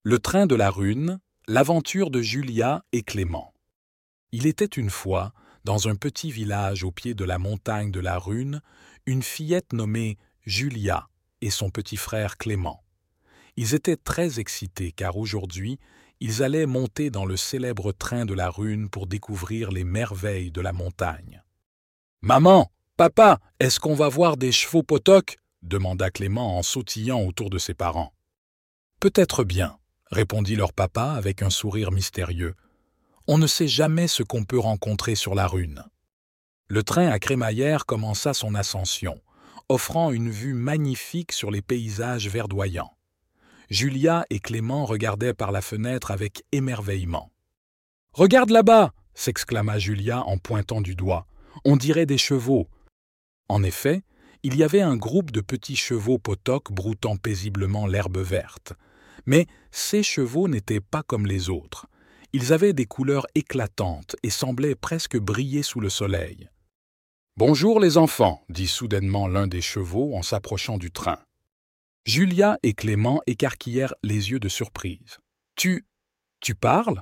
Le train de la Rune, l'aventure de Julia et Clément. Il était une fois, dans un petit village au pied de la montagne de la Rune, une fillette nommée Julia et son petit frère Clément. Ils étaient très excités car aujourd'hui, ils allaient monter dans le célèbre train de la Rune pour découvrir les merveilles de la montagne. « Maman, papa, est-ce qu'on va voir des chevaux potocs ?» demanda Clément en sautillant autour de ses parents. « Peut-être bien, » répondit leur papa avec un sourire mystérieux. « On ne sait jamais ce qu'on peut rencontrer sur la Rune. » Le train à crémaillère commença son ascension, offrant une vue magnifique sur les paysages verdoyants. Julia et Clément regardaient par la fenêtre avec émerveillement. « Regarde là-bas !» s'exclama Julia en pointant du doigt. « On dirait des chevaux. » En effet, il y avait un groupe de petits chevaux potocs broutant paisiblement l'herbe verte. Mais ces chevaux n'étaient pas comme les autres. Ils avaient des couleurs éclatantes et semblaient presque briller sous le soleil. « Bonjour les enfants !» dit soudainement l'un des chevaux en s'approchant du train. Julia et Clément écarquillèrent les yeux de surprise. « Tu parles ?»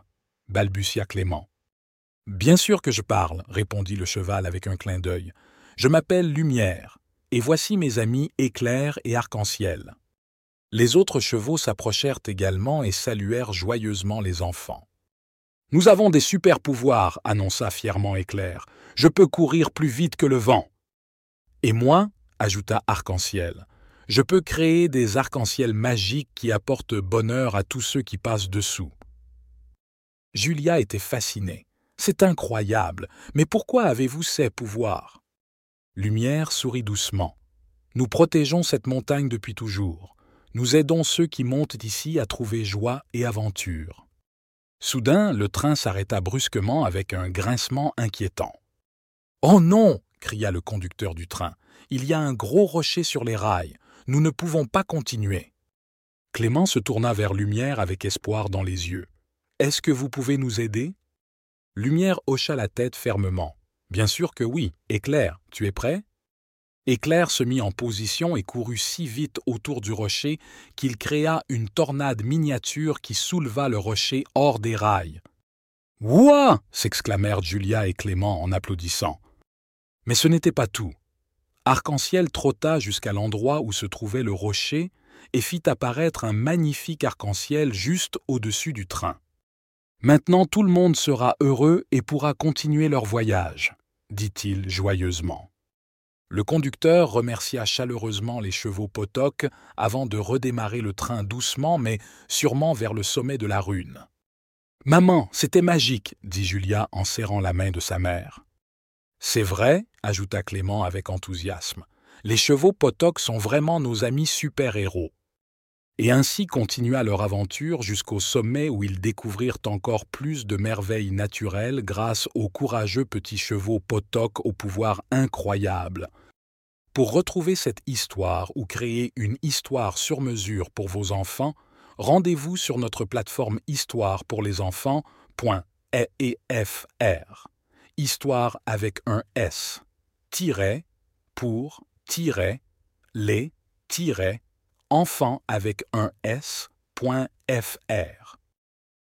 balbutia Clément. « Bien sûr que je parle, » répondit le cheval avec un clin d'œil. « Je m'appelle Lumière, et voici mes amis Éclair et Arc-en-Ciel. » Les autres chevaux s'approchèrent également et saluèrent joyeusement les enfants. « Nous avons des super-pouvoirs, » annonça fièrement Éclair. « Je peux courir plus vite que le vent. »« Et moi, » ajouta Arc-en-Ciel, « je peux créer des arcs-en-ciel magiques qui apportent bonheur à tous ceux qui passent dessous. » Julia était fascinée. « C'est incroyable, mais pourquoi avez-vous ces pouvoirs ?» Lumière sourit doucement. « Nous protégeons cette montagne depuis toujours. Nous aidons ceux qui montent ici à trouver joie et aventure. » Soudain, le train s'arrêta brusquement avec un grincement inquiétant. « Oh non !» cria le conducteur du train. « Il y a un gros rocher sur les rails. Nous ne pouvons pas continuer. » Clément se tourna vers Lumière avec espoir dans les yeux. « Est-ce que vous pouvez nous aider ?» Lumière hocha la tête fermement. « Bien sûr que oui. Éclair, tu es prêt ?» Éclair se mit en position et courut si vite autour du rocher qu'il créa une tornade miniature qui souleva le rocher hors des rails. « Ouah !» s'exclamèrent Julia et Clément en applaudissant. Mais ce n'était pas tout. Arc-en-Ciel trotta jusqu'à l'endroit où se trouvait le rocher et fit apparaître un magnifique arc-en-ciel juste au-dessus du train. « Maintenant tout le monde sera heureux et pourra continuer leur voyage, » dit-il joyeusement. Le conducteur remercia chaleureusement les chevaux potocs avant de redémarrer le train doucement mais sûrement vers le sommet de la Rune. « Maman, c'était magique !» dit Julia en serrant la main de sa mère. « C'est vrai ?» ajouta Clément avec enthousiasme. « Les chevaux potocs sont vraiment nos amis super-héros. » Et ainsi continua leur aventure jusqu'au sommet où ils découvrirent encore plus de merveilles naturelles grâce aux courageux petits chevaux potocs au pouvoir incroyable. Pour retrouver cette histoire ou créer une histoire sur mesure pour vos enfants, rendez-vous sur notre plateforme Histoire pour les enfants.fr. Histoire avec un S. pour les enfants avec un S.fr.